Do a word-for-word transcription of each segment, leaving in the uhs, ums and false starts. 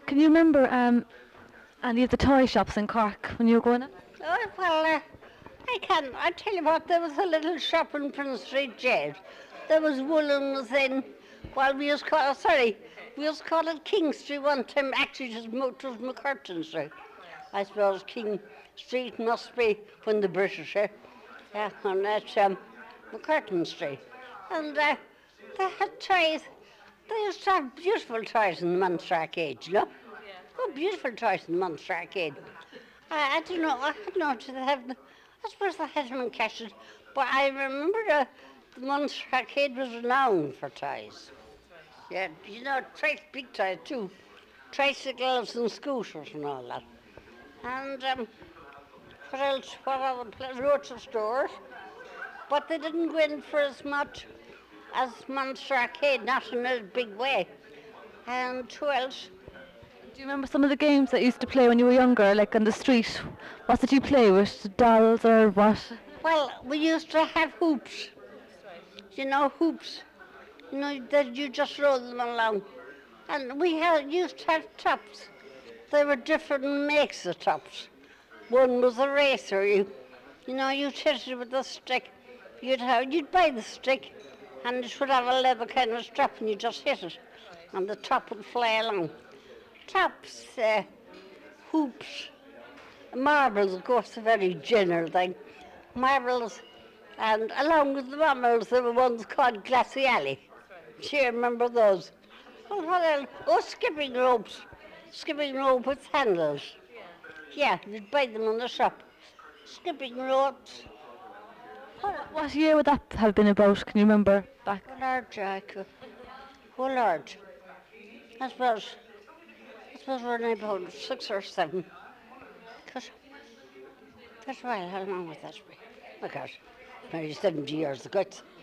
Can you remember um, any of the toy shops in Cork when you were growing up? Oh, well, uh, I can. I tell you what, there was a little shop in Prince Street Jail. There was woolens in, well, we used to call it, sorry, we used to call it King Street one time. Actually, it was, Mo- it was McCurtain Street. I suppose King Street must be when the British, eh? Yeah, and that's um, McCurtain Street. And uh, they had toys. They used to have beautiful toys in the Munster Arcade, you know? Oh, beautiful toys in the Munster Arcade. I, I don't know, I don't know, did they have, the- I suppose they had them in Cashel, but I remember the, the Munster Arcade was renowned for toys. Yeah, you know, tri- big toys too, tricycles and scooters and all that. And um, what else, what other places, loads of stores, but they didn't go in for as much as Munster Arcade, not in a big way. And who else? Do you remember some of the games that you used to play when you were younger, like on the street? What did you play with? Dolls or what? Well, we used to have hoops. You know, hoops. You know, that you just roll them along. And we had, used to have tops. There were different makes of tops. One was a racer. You, you know, you'd hit it with a stick. You'd have, you'd buy the stick, and it would have a leather kind of strap, and you just hit it, and the top would fly along. Tops, uh, hoops, marbles, of course, a very general thing. Marbles, and along with the marbles, there were ones called Glassy Alley. Do you remember those? Oh, what else? Oh, skipping ropes. Skipping rope with handles. Yeah, you'd buy them in the shop. Skipping ropes. What, what year would that have been about? Can you remember back? Oh, Lord, Jack. Oh, Lord. I suppose, I suppose we're in about six or seven. Because that's right, how long was that be? Oh, gosh, maybe seventy years ago.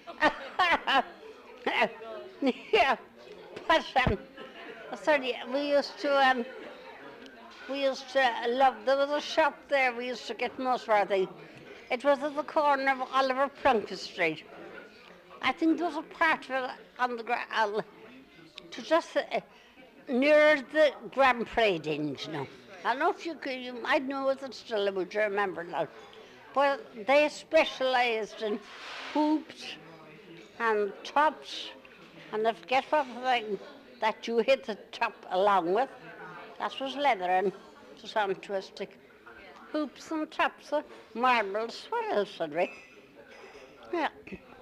Yeah, but um, sorry, we used to um, we used to love. There was a shop there. We used to get most of our things. It was at the corner of Oliver Plunkett Street. I think there was a part of it on the ground to just uh, near the Grand Parade Inn, you know. I don't know if you could. You might know it still. Would you remember now? But they specialised in hoops and tops, and I forget what thing that you hit the top along with. That was leather and just onto a stick. Hoops and tops, uh, marbles, what else had we? Yeah.